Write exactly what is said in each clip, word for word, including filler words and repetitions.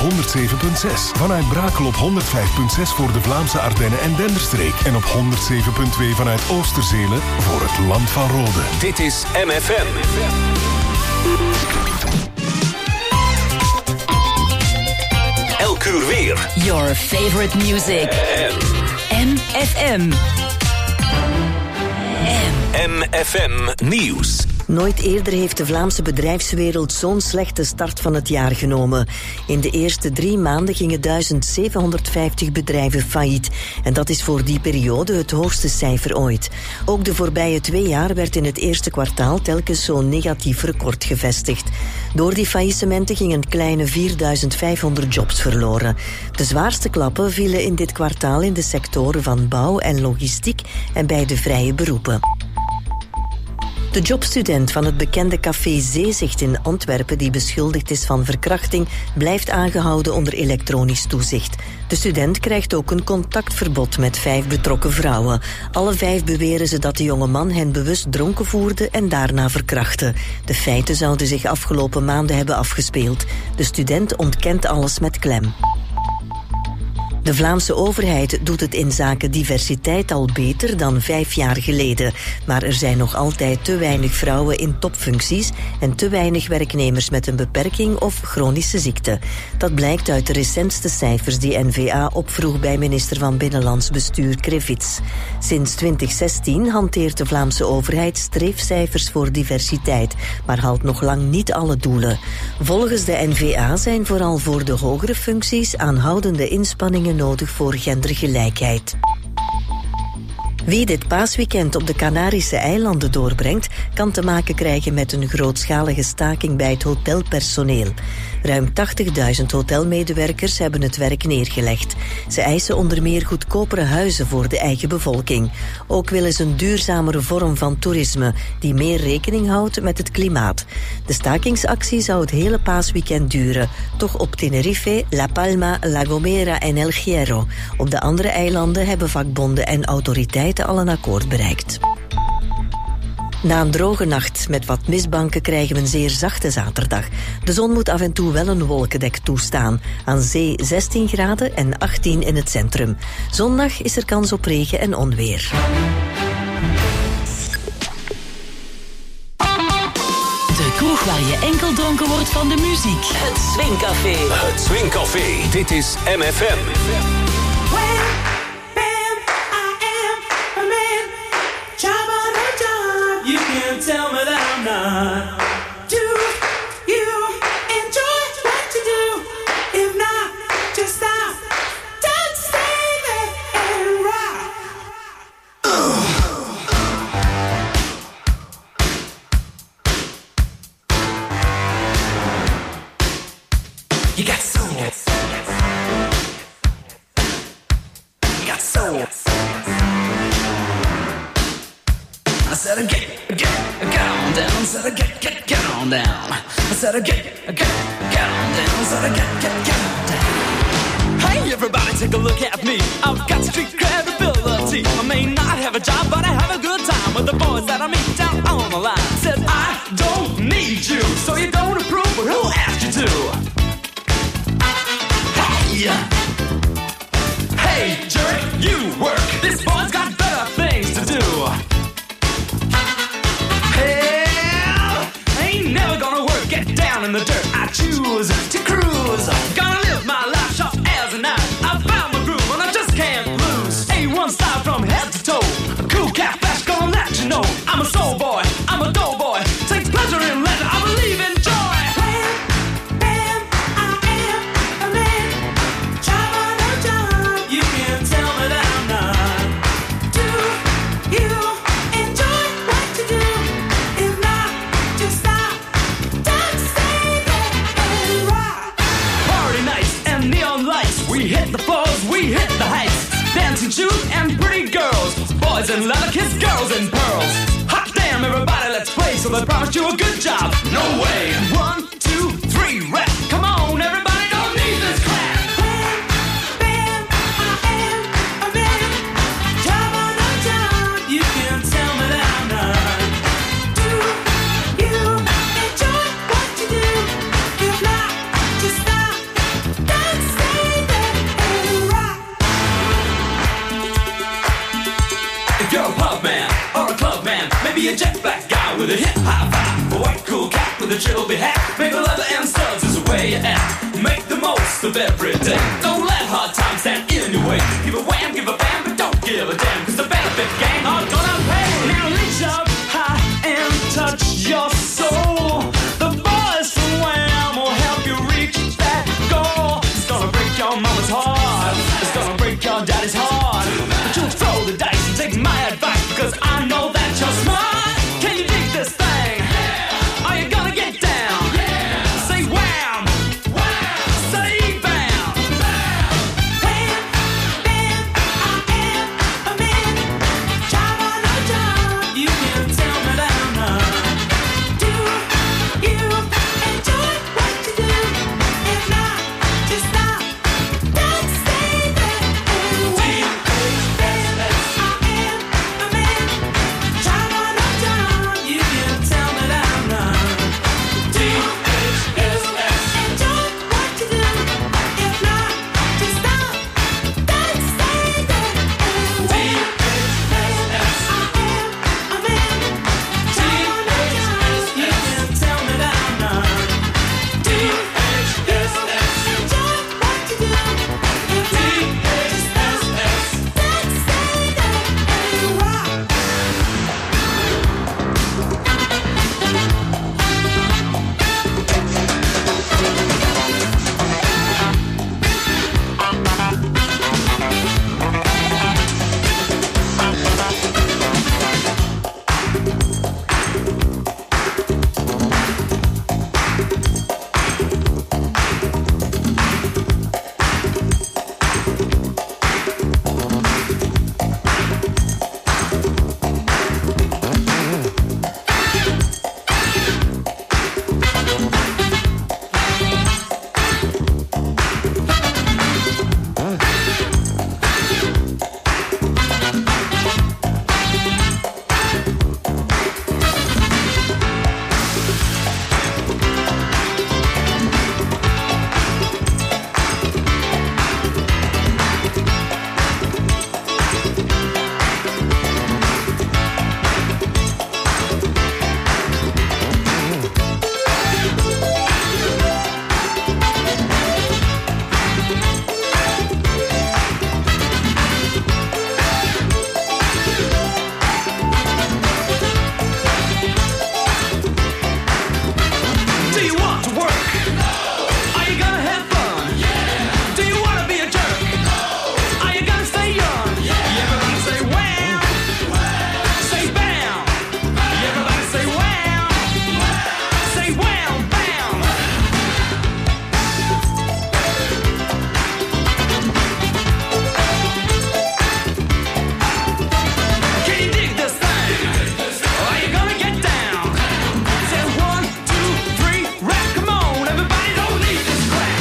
honderd zeven komma zes. Vanuit Brakel op honderd vijf komma zes voor de Vlaamse Ardennen en Denderstreek. En op honderd zeven komma twee vanuit Oosterzelen voor het Land van Rode. Dit is M F M. Elk uur weer. Your favorite music. M F M. M F M Nieuws. Nooit eerder heeft de Vlaamse bedrijfswereld zo'n slechte start van het jaar genomen. In de eerste drie maanden gingen duizend zevenhonderdvijftig bedrijven failliet. En dat is voor die periode het hoogste cijfer ooit. Ook de voorbije twee jaar werd in het eerste kwartaal telkens zo'n negatief record gevestigd. Door die faillissementen gingen een kleine vierduizend vijfhonderd jobs verloren. De zwaarste klappen vielen in dit kwartaal in de sectoren van bouw en logistiek en bij de vrije beroepen. De jobstudent van het bekende café Zeezicht in Antwerpen, die beschuldigd is van verkrachting, blijft aangehouden onder elektronisch toezicht. De student krijgt ook een contactverbod met vijf betrokken vrouwen. Alle vijf beweren ze dat de jonge man hen bewust dronken voerde en daarna verkrachtte. De feiten zouden zich afgelopen maanden hebben afgespeeld. De student ontkent alles met klem. De Vlaamse overheid doet het in zaken diversiteit al beter dan vijf jaar geleden. Maar er zijn nog altijd te weinig vrouwen in topfuncties en te weinig werknemers met een beperking of chronische ziekte. Dat blijkt uit de recentste cijfers die N V A opvroeg bij minister van Binnenlands Bestuur Krevits. Sinds twintig zestien hanteert de Vlaamse overheid streefcijfers voor diversiteit, maar haalt nog lang niet alle doelen. Volgens de N V A zijn vooral voor de hogere functies aanhoudende inspanningen nodig voor gendergelijkheid. Wie dit paasweekend op de Canarische eilanden doorbrengt, kan te maken krijgen met een grootschalige staking bij het hotelpersoneel. Ruim tachtigduizend hotelmedewerkers hebben het werk neergelegd. Ze eisen onder meer goedkopere huizen voor de eigen bevolking. Ook willen ze een duurzamere vorm van toerisme die meer rekening houdt met het klimaat. De stakingsactie zou het hele paasweekend duren, toch op Tenerife, La Palma, La Gomera en El Hierro. Op de andere eilanden hebben vakbonden en autoriteiten al een akkoord bereikt. Na een droge nacht met wat mistbanken krijgen we een zeer zachte zaterdag. De zon moet af en toe wel een wolkendek toestaan. Aan zee zestien graden en achttien in het centrum. Zondag is er kans op regen en onweer. De kroeg waar je enkel dronken wordt van de muziek. Het Swingcafé. Het Swingcafé. Dit is M F M. Tell me that I'm not. Do you enjoy what you do? If not, just stop. Don't stay there and rock. You got soul. You got soul. I said again. Get, get on down, said I get, get, get on down. I said I get, get, get on down, said I get, get, get on down. Hey everybody, take a look at me. I've got street credibility. I may not have a job, but I have a good time with the boys that I meet down on the line. Said I don't need you, so you don't approve, but who asked you to? Hey, hey jerk, you work. This boy's got better things to do. Never gonna work, get down in the dirt. I choose to cruise. Gonna live my life sharp as a knife. I found my groove and I just can't lose. A one style from head to toe. A cool cat flash gonna let you know. I'm a soul boy, I'm a dough boy. Take pleasure in leisure, I believe in joy. Bam, bam, I am a man. Job on a job. You can't tell me that I'm not. Do you enjoy what you do? If not, just stop. We hit the floors, we hit the heights. Dancing shoes and pretty girls. Boys in leather, kiss girls in pearls. Hot damn, everybody, let's play. So they promised you a good job. No way. One, two, three, rap. Come on, everybody, don't need this crap. Bam, bam, I am a man. Job on a job. You can't tell me that I'm not. Do you enjoy what you do? If not, just stop. be a jet black guy with a hip high vibe, a white cool cat with a trilby hat. Maple leather and studs is the way you act. Make the most of every day. Don't let hard times stand in your way. Give a wham, give a bam, but don't give a damn, cause the benefit gang are gonna pay. Now reach up high and touch your soul. The boys from Wham will help you reach that goal. It's gonna break your mama's heart. It's gonna break your daddy's heart. But you'll throw the dice and take my advice, because I know that you're smart. Can you dig this thing? Yeah. Are you gonna get down? Yeah. Say wham! Wham! Say bam! Bam! Wham! Bam! I am a man. Job on a job. You can tell me that I'm not. Do you enjoy what you do? If not, just stop. Don't say that. And wham! Bam! I am a man. Job on a job. You can tell me that I'm not. Do you enjoy what you do? If not, just stop. Don't say that. And wham! Bam! I am a man. Job on a job. You can tell me that I'm not. Do you enjoy what you do? If not, just stop. Don't say that. And rock. Do you want to work? No. Are you gonna have fun? Yeah. Do you wanna be a jerk? No. Are you gonna stay young? Yeah. Everybody say wham. Wham. Say bam. Bam. Everybody say wham. Wham. Say wham, bam. Can you dig this thing? Are you gonna get down? Say one, two, three, rap, come on, everybody, don't leave this crap.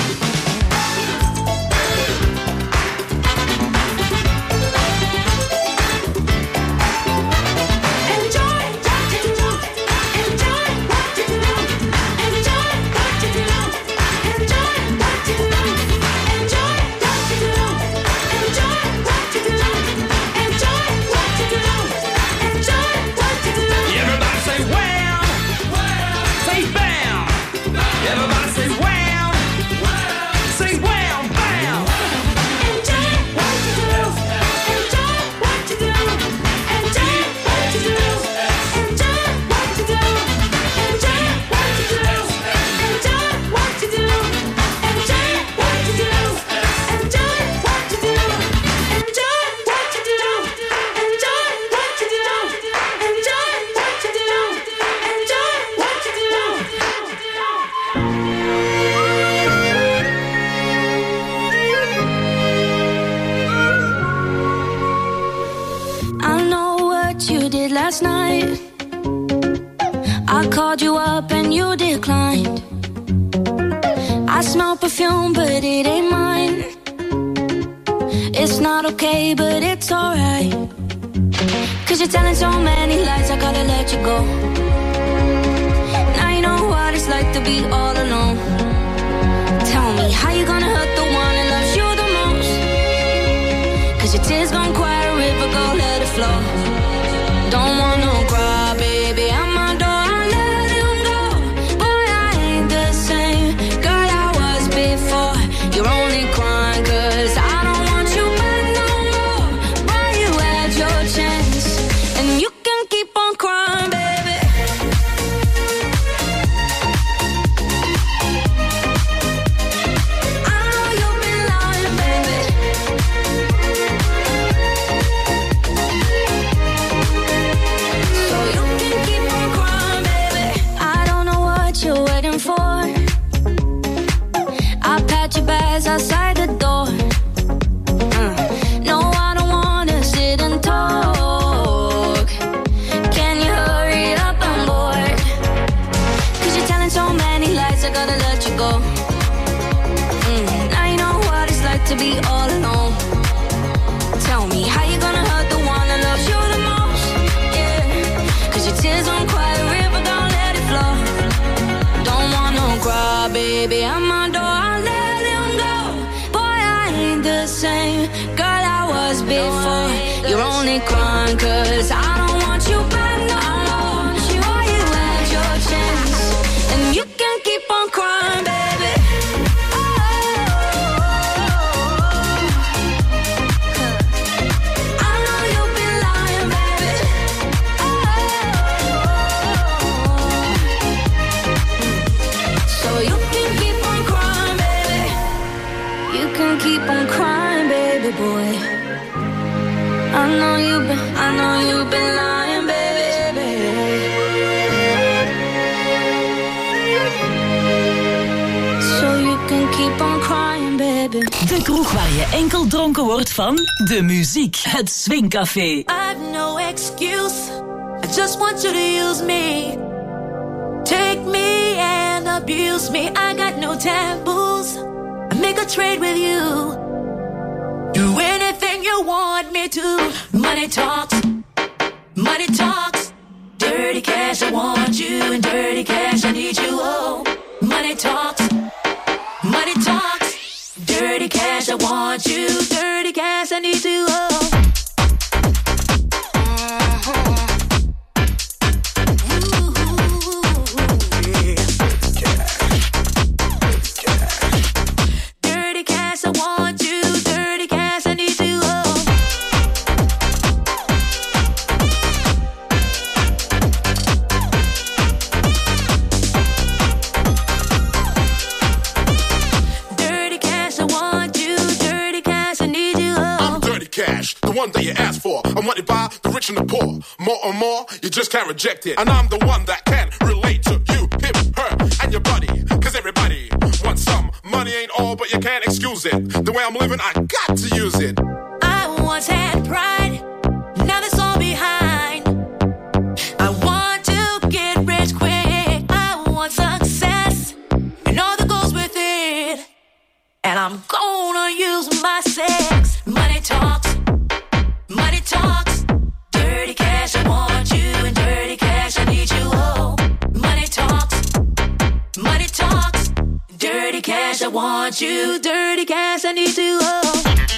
Enjoy what you do. Enjoy what you do. Enjoy what you do. Enjoy what you do. Enjoy what you do. Enjoy what you do. Enjoy what you do. Enjoy what you do. Everybody say wham. Say bam. Everybody say wham. Say wham, bam. Enjoy what you do. Enjoy what you do. Enjoy what you do. Enjoy what you do. Enjoy what you do. Enjoy what you do. Enjoy what you do. Enjoy what you do. Enjoy what you do. Enjoy what you do. Enjoy what you do. I know what you did last night. I called you up and you declined. I smell perfume, but it ain't mine. It's not okay, but it's alright. Cause you're telling so many lies, I gotta let you go. Now you know what it's like to be all alone. Tell me, how you gonna hurt the one that loves you the most? Cause your tears gon' quiet a river, go let it flow. Don't want no cry, baby. You're only crying 'cause I don't want you back no more. Boy, you had your chance, and you can keep on crying, baby. I know you've been lying, baby. So you can keep on crying, baby. I don't know what you're waiting for. I pat your bags outside the door. Uh, no, I don't wanna sit and talk. Can you hurry up? I'm bored. 'Cause you're telling so many lies, I gotta let you go. Mm, now you know what it's like to be all alone. Tell me how you gonna hurt the one that loves you the most. Yeah, 'cause your tears won't quiet a river, don't let it flow. Don't wanna cry, baby, I'm my door, I'll let him go. Boy, I ain't the same girl I was before. You're only crying 'cause I don't want you back no more. Boy, you had your chance, and you can keep on crying, baby. I know you've been lying, baby. So you can keep on crying, baby. You can keep on crying, baby boy. I know you've been, I know you've been lying, baby. So you can keep on crying, baby. De kroeg waar je enkel dronken wordt van de muziek. Het Swingcafé. I've no excuse. I just want you to use me. Take me and abuse me. I got no taboos. I make a trade with you. Do anything you want me to. Money talks. Money talks. Dirty cash, I want you. And dirty cash, I need you. Oh, money talks. Money talks. Dirty cash, I want you. Dirty cash, I need you. Oh. The one that you asked for. I'm wanted by the rich and the poor. More and more, you just can't reject it. And I'm the one that can relate to you, him, her, and your buddy. Cause everybody wants some. Money ain't all, but you can't excuse it. The way I'm living, I got to use it. I once had pride, now that's all behind. I want to get rich quick. I want success, and all that goes with it. And I'm gonna use my sex. Money talks. Money talks, dirty cash, I want you, and dirty cash, I need you, oh. Money talks, money talks, dirty cash, I want you, dirty cash, I need you, oh.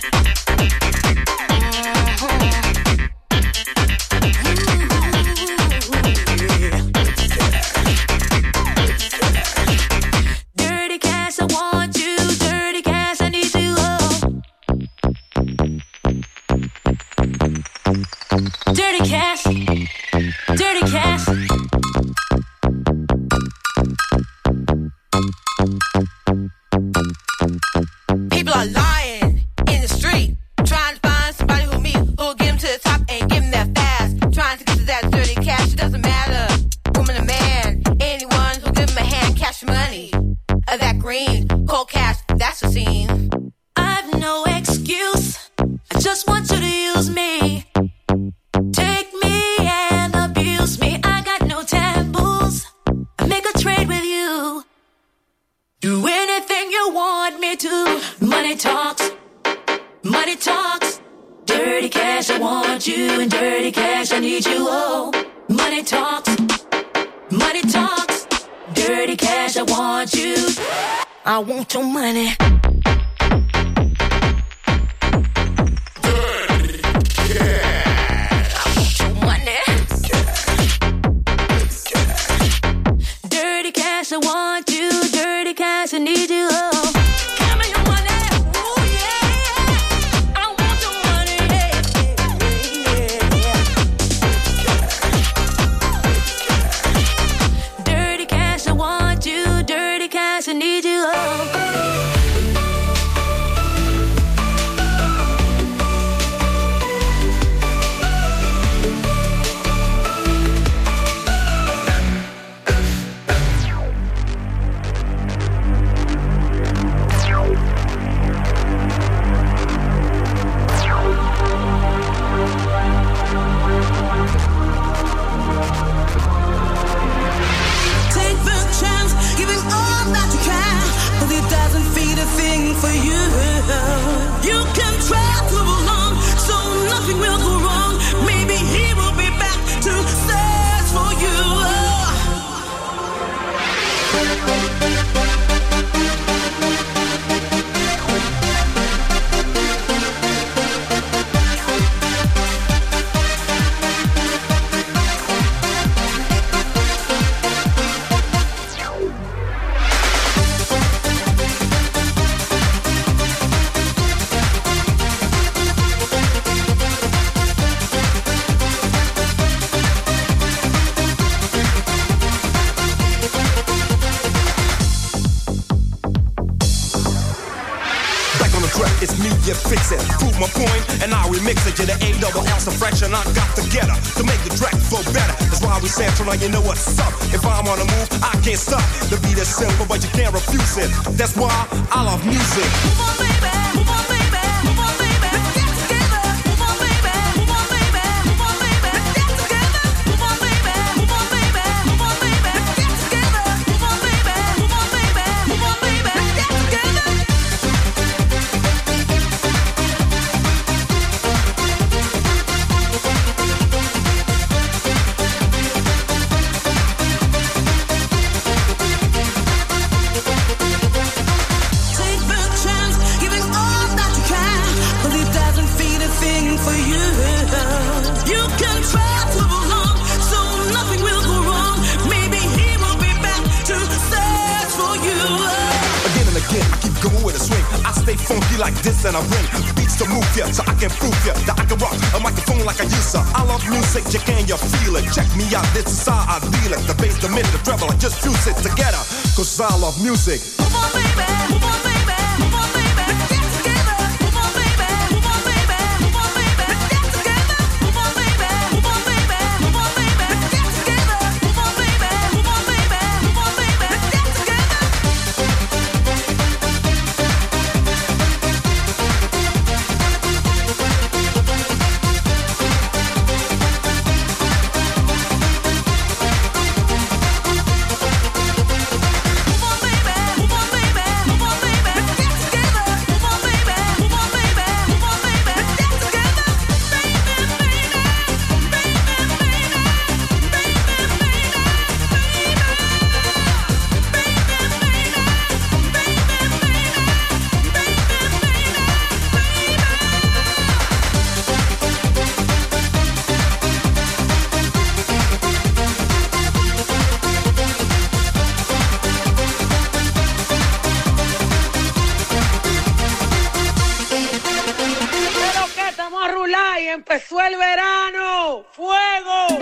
Dirty cash, I want you, dirty cash, I need you, oh. Dirty cash, dirty cash. People are lying in the street, trying to find somebody who me, who'll get them to the top and give them that fast. Trying to get to that dirty cash, it doesn't matter, woman or man. Anyone who'll give them a hand, cash money, or that green, cold cash, that's the scene. I've no excuse, I just want you to use me. Take me and abuse me. I got no taboos. I make a trade with you. Do anything you want me to. Money talks. Money talks. Dirty cash, I want you. And dirty cash, I need you. Oh, money talks. Money talks. Dirty cash, I want you. I want your money. I want you, dirty cash, I need you, oh. Give me your money. track, it's me, you fix it. Prove my point, and I remix it. You're the A double L's the fraction I got together to make the track flow better. That's why we say tonight, you know what's up. If I'm on the move, I can't stop. The beat is simple, but you can't refuse it. That's why I love music. Move on, baby, move on, baby, move on, baby. Let's get together. Move on, baby, move on, baby, move on, baby. Let's get together. Move on, baby, move on, baby, move on, baby. Let's get together. Move on, baby, move on, baby, move on, baby. Let's get together. Stay funky like this and I ring beats to move ya, so I can prove ya that I can rock a microphone like I used to. I love music, you can you feel it? Check me out, this is how I deal it. The bass, the mid, the treble, I just fuse it together. Cause I love music. Move on, baby, move on, baby, move on, baby. Let's get together. Move on, baby, move on, baby, move on, baby. Let's get together. Move on, baby, move on, baby, move on, baby. Let's get together. Move on, baby, move on, baby, move on, baby. Let's get together. Empezó el verano, fuego.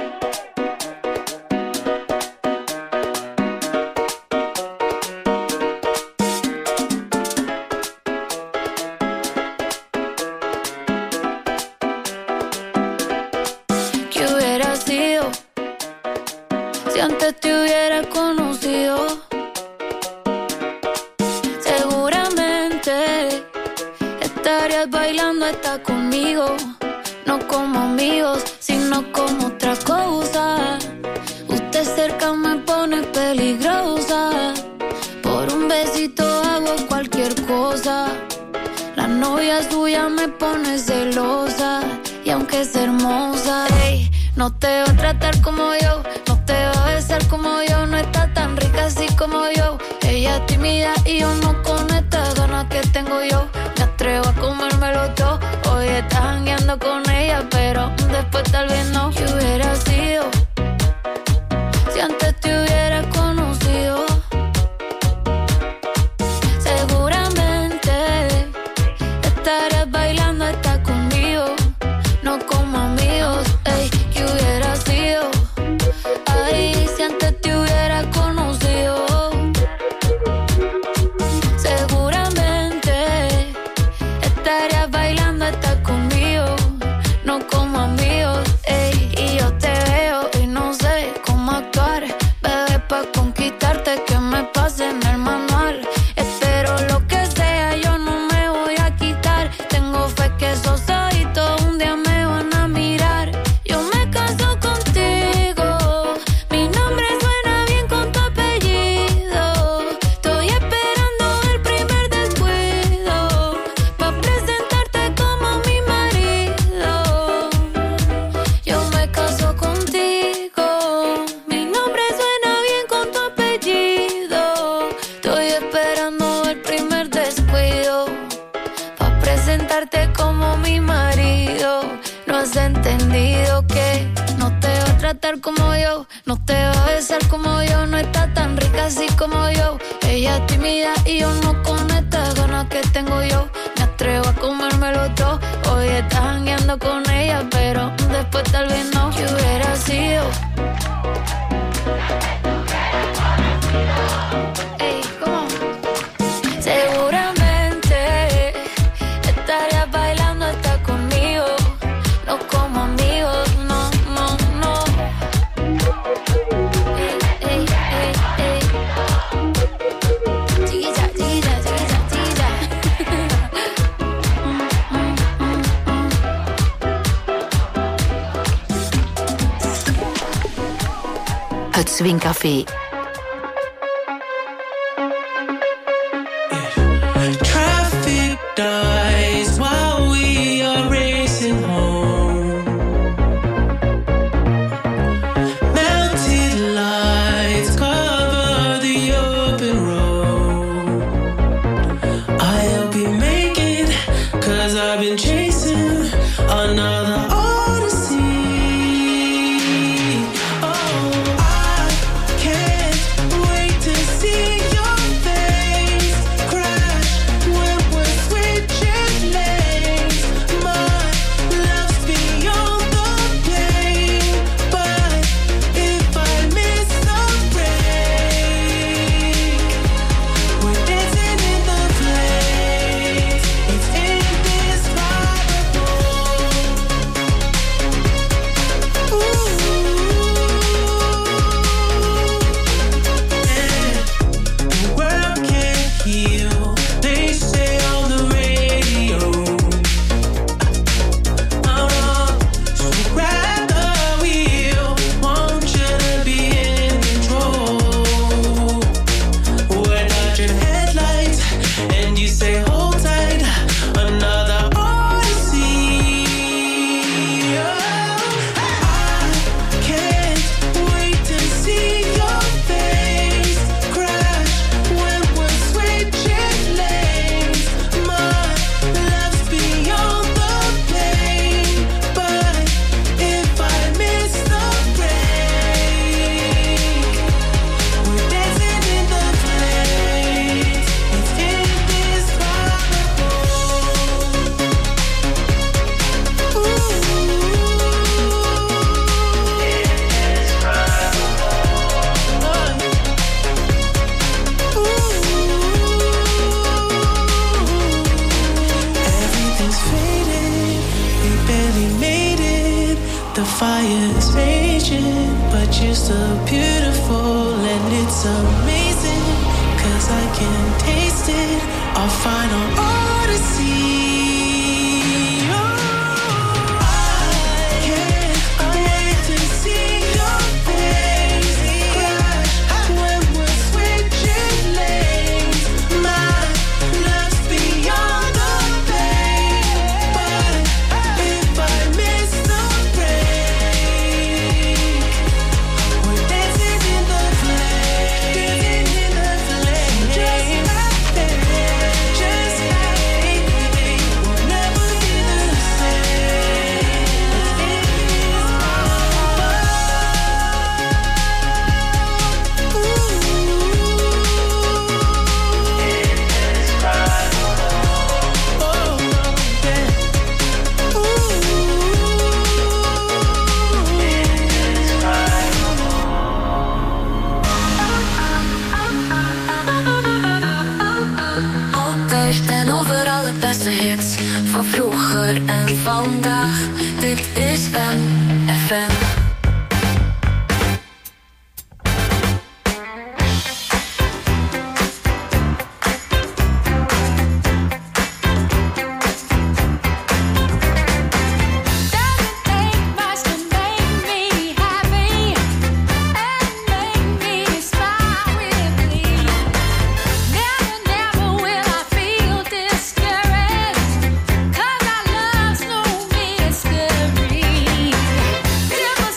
¿Qué hubiera sido si antes te hubiera conocido? Seguramente estarías bailando hasta conmigo. No como amigos, sino como otra cosa. Usted cerca me pone peligrosa. Por un besito hago cualquier cosa. La novia suya me pone celosa. Y aunque es hermosa, ey, no te va a tratar como yo. No te va a besar como yo. No está tan rica así como yo. Ella es tímida y yo no con estas ganas que tengo yo. Me atrevo a comérmelo todo. Hoy estás jangueando con ella, pero después tal vez no. ¿Qué hubiera sido si antes te hubiera conocido? Seguramente estarías bailando hasta conmigo. No como amigos, ey. ¿Qué hubiera sido? Ay, si antes te hubiera conocido. Seguramente estarías bailando hasta conmigo. No como amigos, ey. Y yo te veo y no sé cómo actuar. Bebé, pa' conquistarte que me pase en el manual. Espero lo que sea, yo no me voy a quitar. Tengo fe que esos ojitos un día me van a mirar. Yo me caso contigo. Mi nombre suena bien con tu apellido. Estoy esperando el primer descuido pa' presentarte como mi marido. Yo me caso contigo. Mi nombre suena bien con tu apellido. Estoy esperando el primer descuido pa' presentarte como mi marido. No has entendido que no te va a tratar como yo. No te va a besar como yo. No está tan rica así como yo. Ella es tímida y yo no con estas ganas que tengo yo. Me atrevo a comérmelo todo. Hoy estás jangueando con ella, pero después tal vez no. ¿Qué hubiera sido? Ey, ¿cómo? Seguramente Het Swingcafé. Traffic dies while we are racing home. Melted lights cover the open road. I'll be making, cause I've been chasing another odyssey. Oh, I can't wait to see your face crash when we're switching lanes. My love's beyond the pain, but if I miss the break, we're dancing in the flames. It's indescribable. The world can't heal, they say on the radio. Oh no, so grab the wheel, want you to be in control. We're not your headlights, and you say hold tight, another odyssey. I can't wait to see your face crash when we're switching lanes. My love's beyond the pain, but if I miss the break, we're dancing in the flames. It's indescribable. Everything's faded, we barely made it. The fire's raging, but you're still beautiful, and it's amazing, cause I can taste it. Our final odyssey. Oh, I can't wait to see your face crash when we're switching lanes. My love's beyond the pain, but if I miss the break, we're dancing in the flames. Dancing in the flames. Just like that, just like we'll never be the same. Altijd en overal het beste hits van vroeger en vandaag. Dit is M F M. Cause our love's no mystery.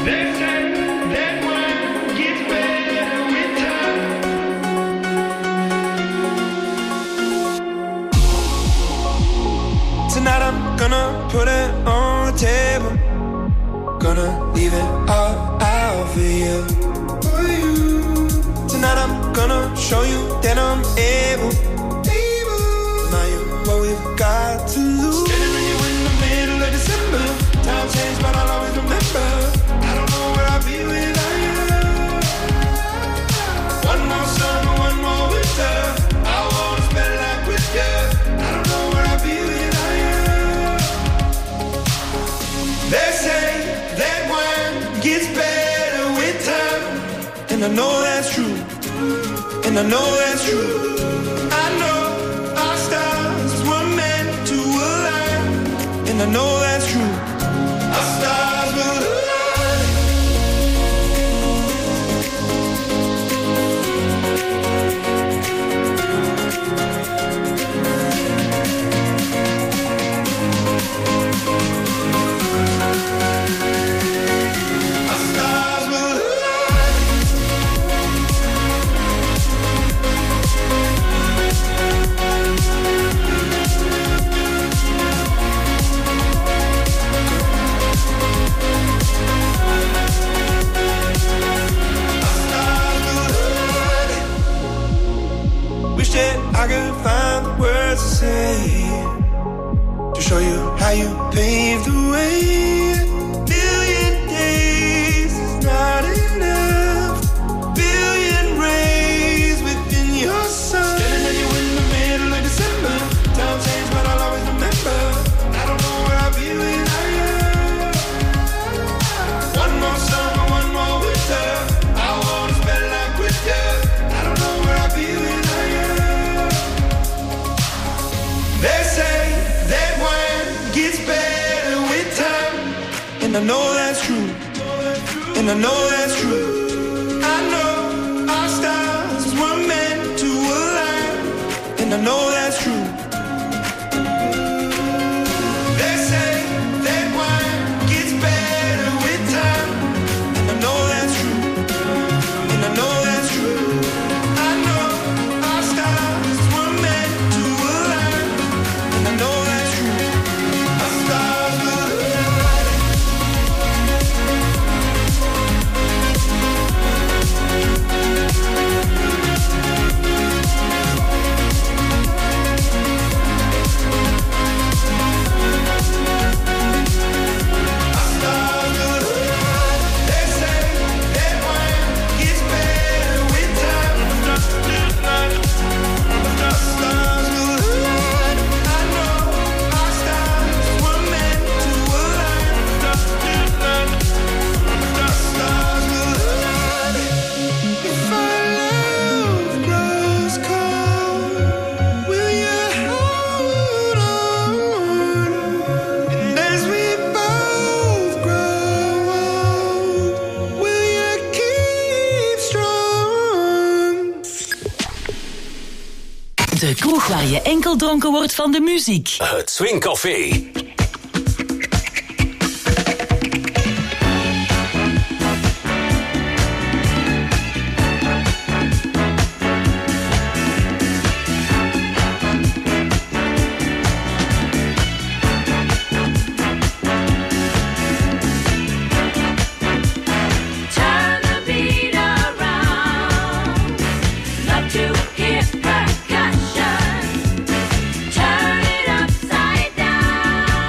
Put it on the table. Gonna leave it all out for you. For you. Tonight I'm gonna show you that I'm able. Able. Now you what we've got to lose. Standing with you in the middle of December. Time changed, but I'll always remember. I don't know where I'll be without you. One more summer, one more winter. I wanna spend life with you. I don't know where I'll be without you. They say that wine gets better with time, and I know that's true, and I know that's true. I know our stars were meant to align, and I know that's true. Our stars will align. I could find the words to say to show you how you paved the way. Billion days is not enough. Billion rays within your sun. Standing with you in the middle of December. Time changed, but I'll always remember. I don't know where I'll be without you. One more summer, one more winter. I wanna spend life with you. I don't know where I'll be without you. They say that wine gets better with time, and I know that's true, and I know that's true. I know our stars were meant to align, and I know that's true. They say that wine gets better with time, and I know that's true, and I know that's true. I know our stars were meant to align. I know that's true. Our stars will align. Our stars will align. They say that wine gets better with time. Our stars will align. I know our stars were meant to align. Our stars will align. If our love grows cold, will you hold on? And as we both grow old, will you keep strong? De kroeg waar je enkel dronken wordt van de muziek. Het Swing Café. Turn the beat around, love to hear percussion. Turn it upside down.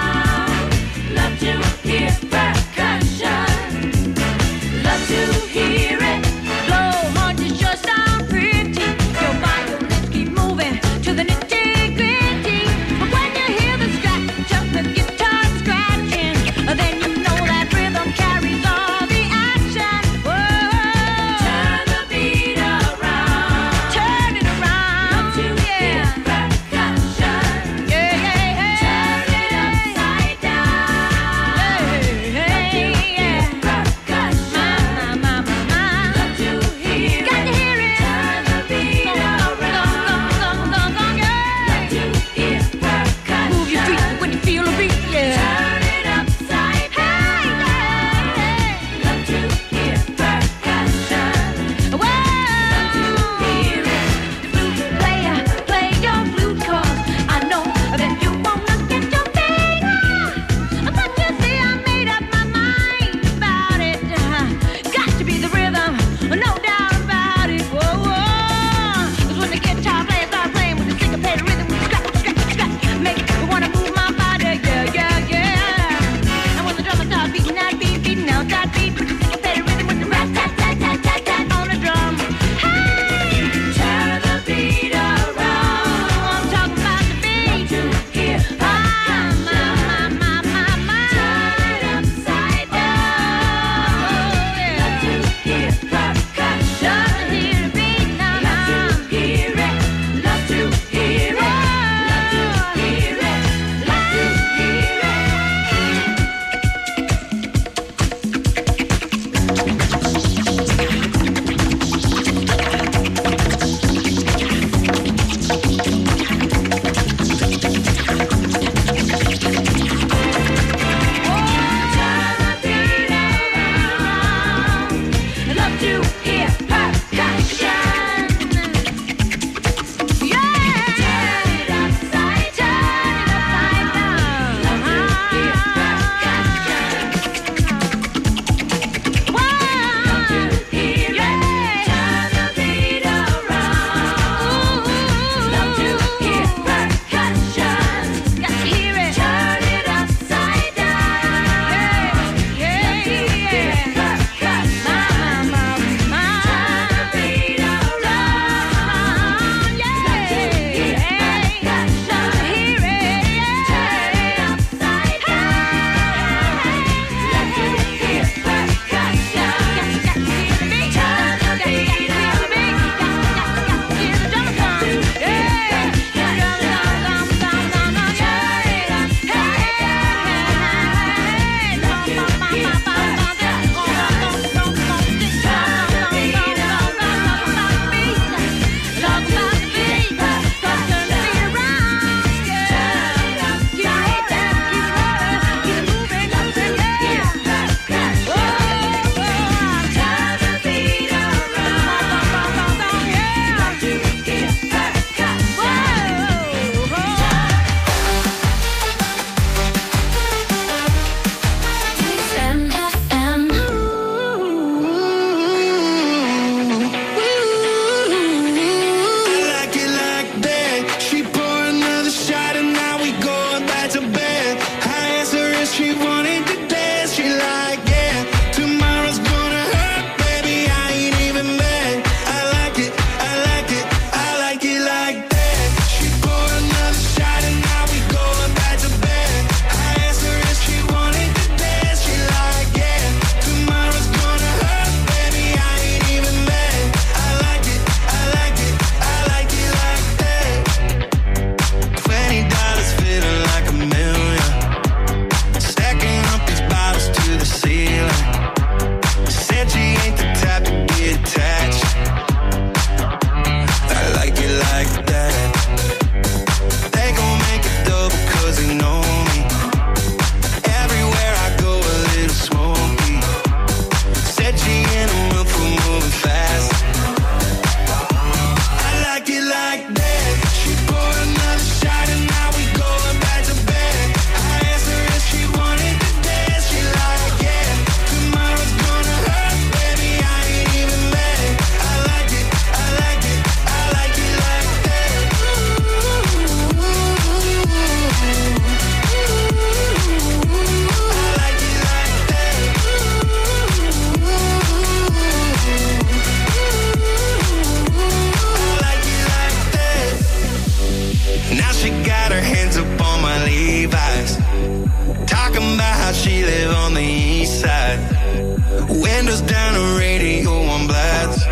inside. Windows down, the radio on blast.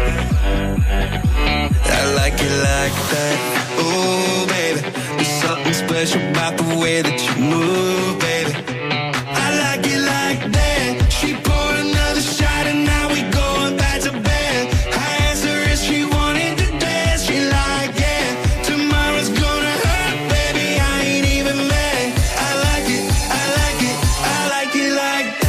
I like it like that. Oh, baby, there's something special about the way that you move, baby. I like it like that. She poured another shot and now we going back to bed. I asked her if she wanted to dance. She like, yeah, tomorrow's gonna hurt, baby, I ain't even mad. I like it, I like it, I like it like that.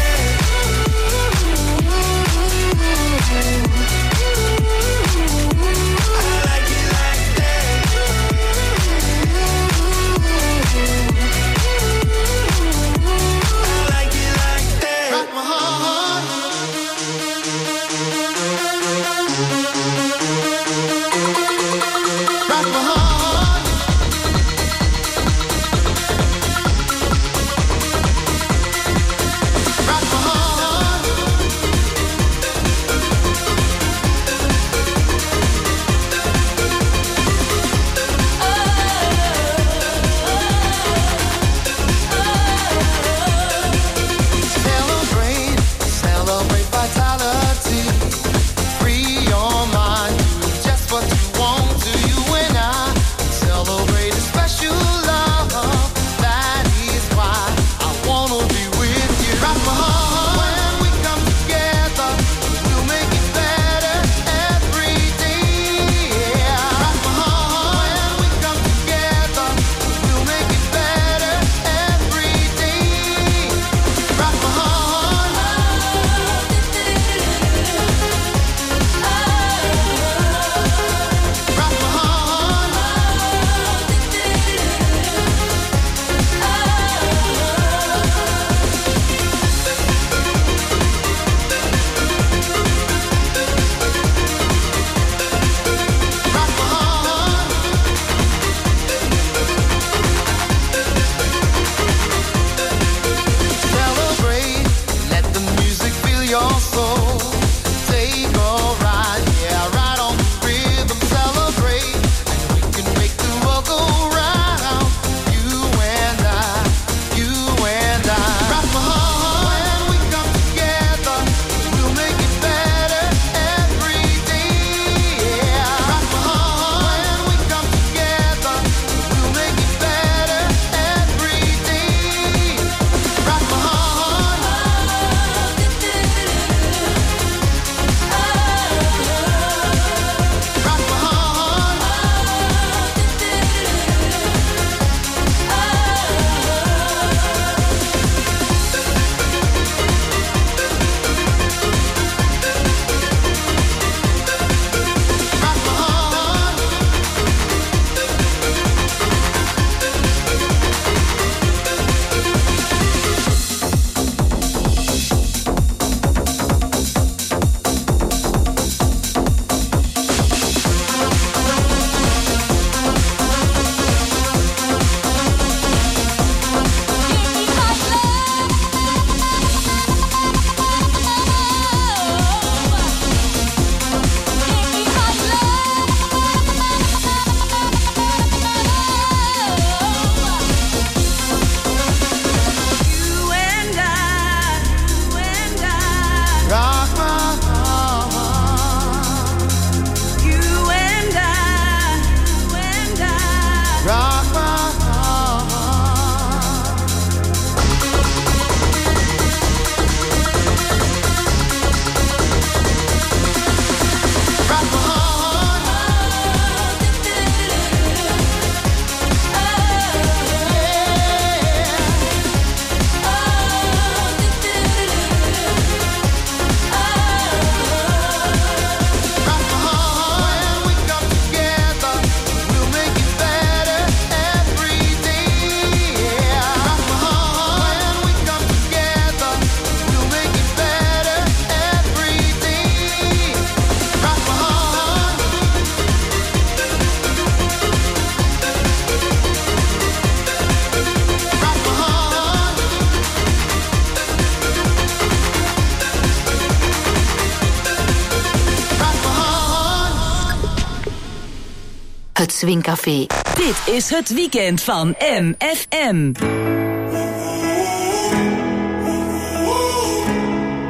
Het Swingcafé. Dit is het weekend van M F M.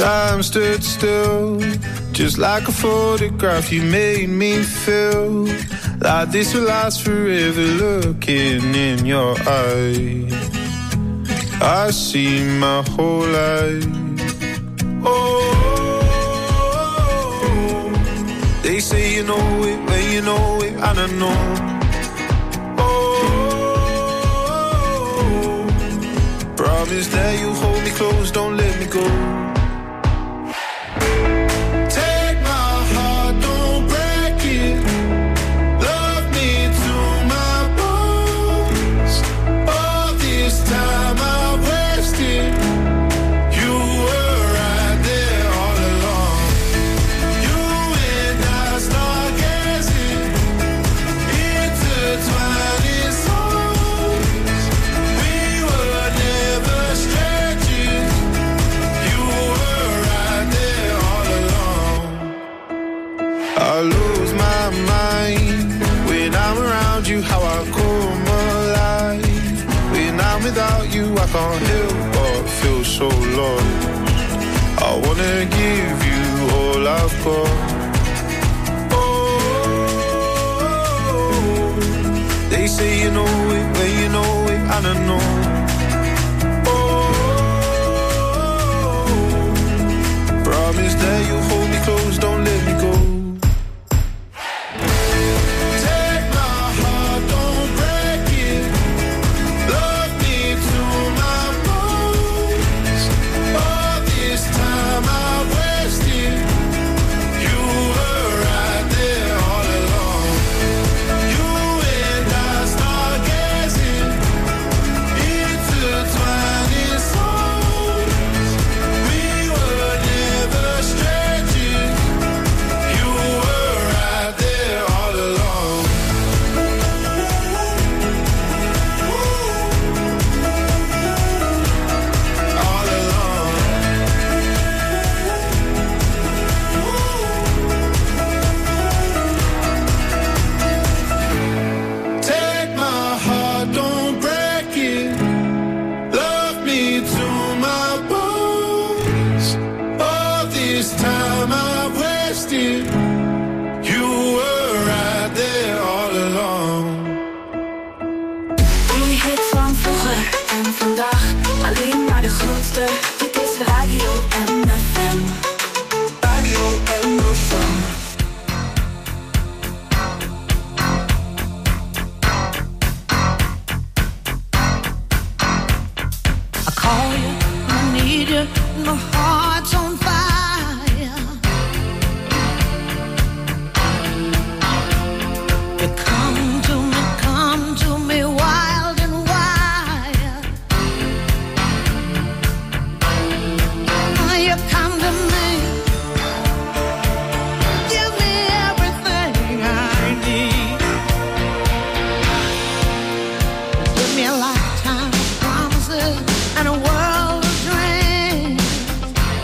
Time stood still, just like a photograph. You made me feel like this will last forever. Looking in your eyes, I see my whole life. Oh, they say you know it when you know it, and I know. Oh, promise that you hold me close, don't let me go. Without you, I can't help but feel so lost. I wanna give you all I've got. Oh, they say you know it when you know it, and I know. Oh, promise that you'll hold me close, don't let me go. A lifetime of promises and a world of dreams.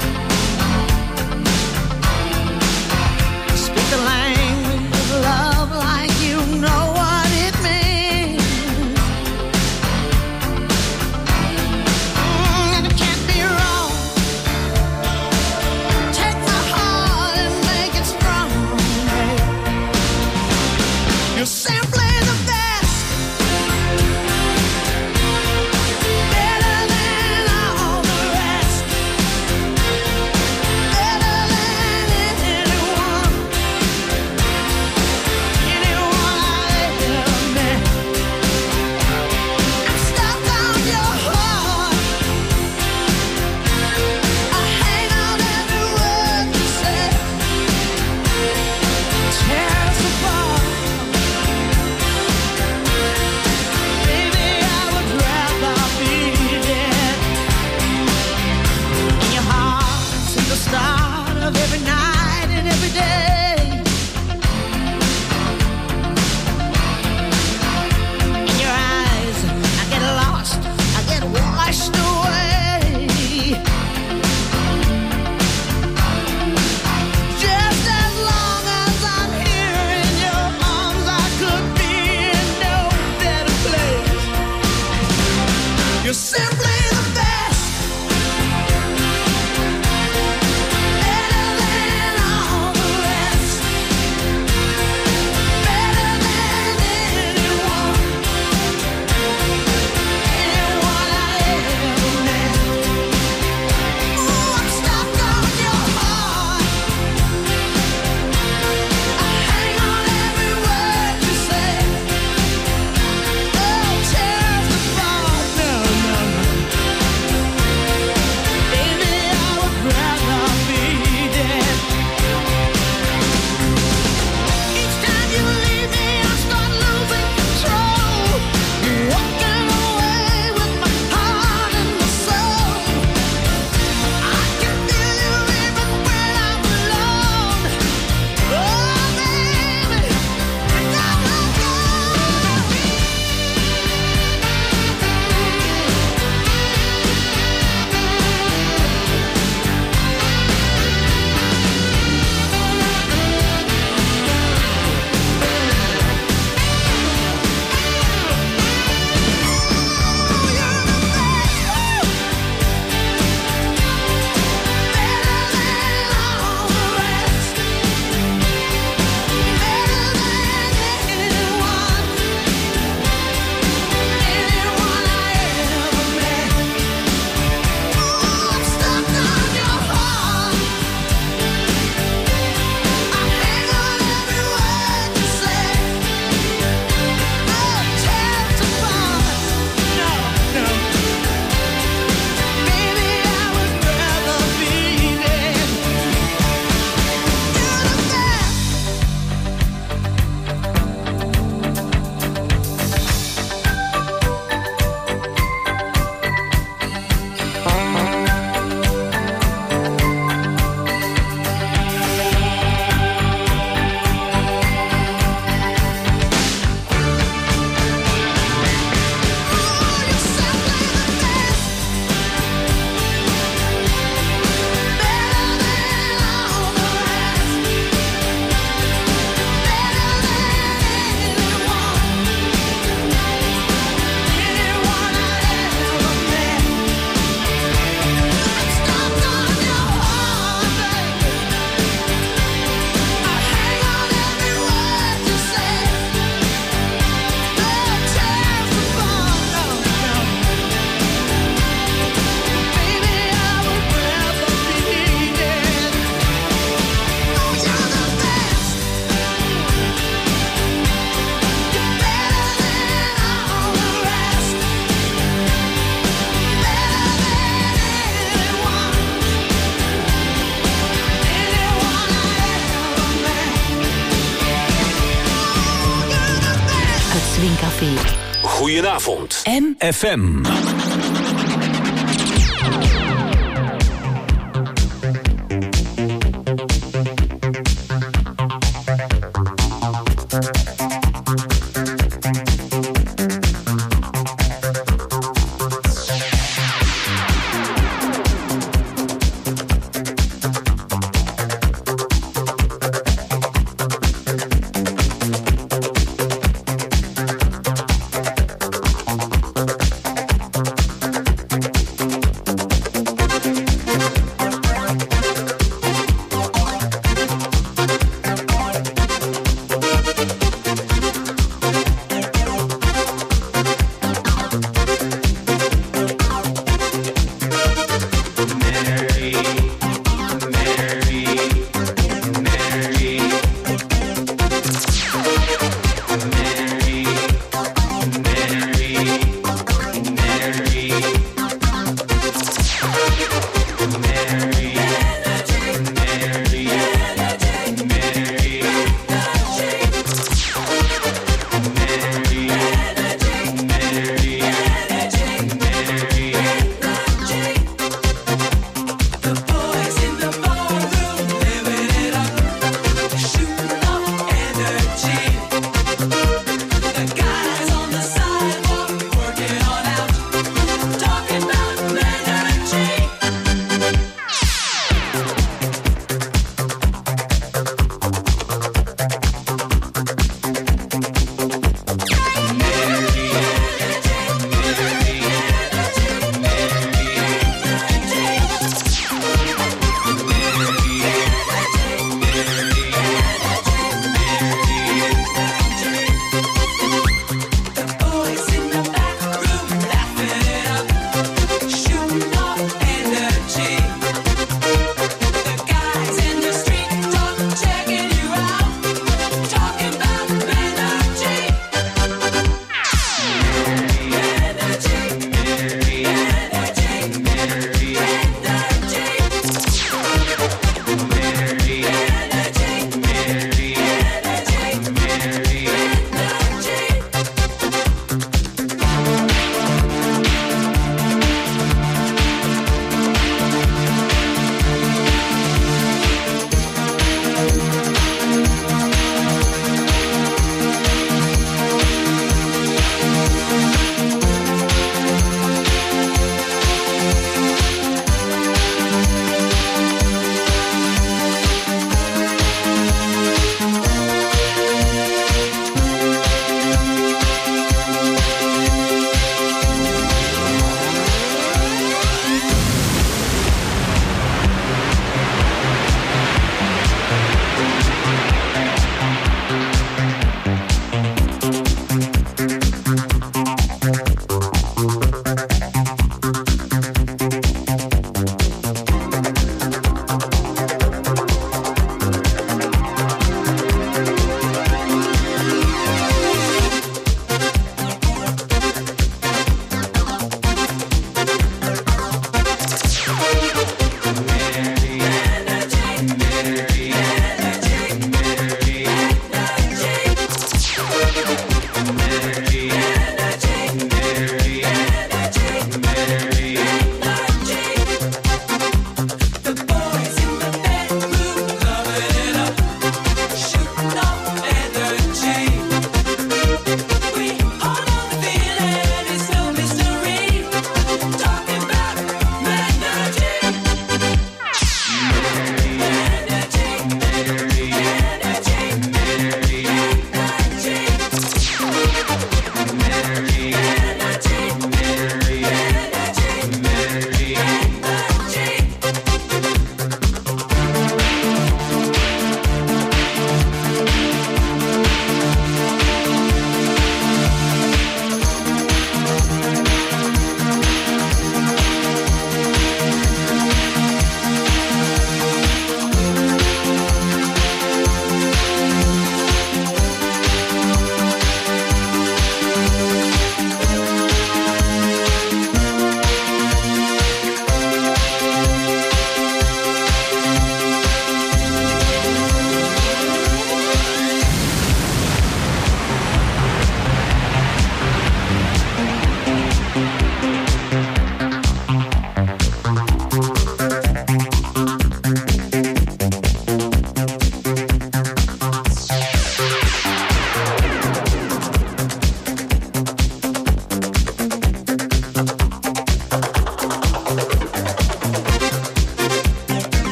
Goedenavond. M F M.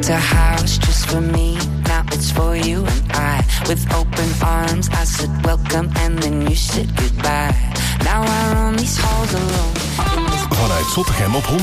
built a house just for me. Now it's for you and I. With open arms, I said welcome and then you said goodbye. Now I roam these halls alone. Vanuit Zottegem op honderd.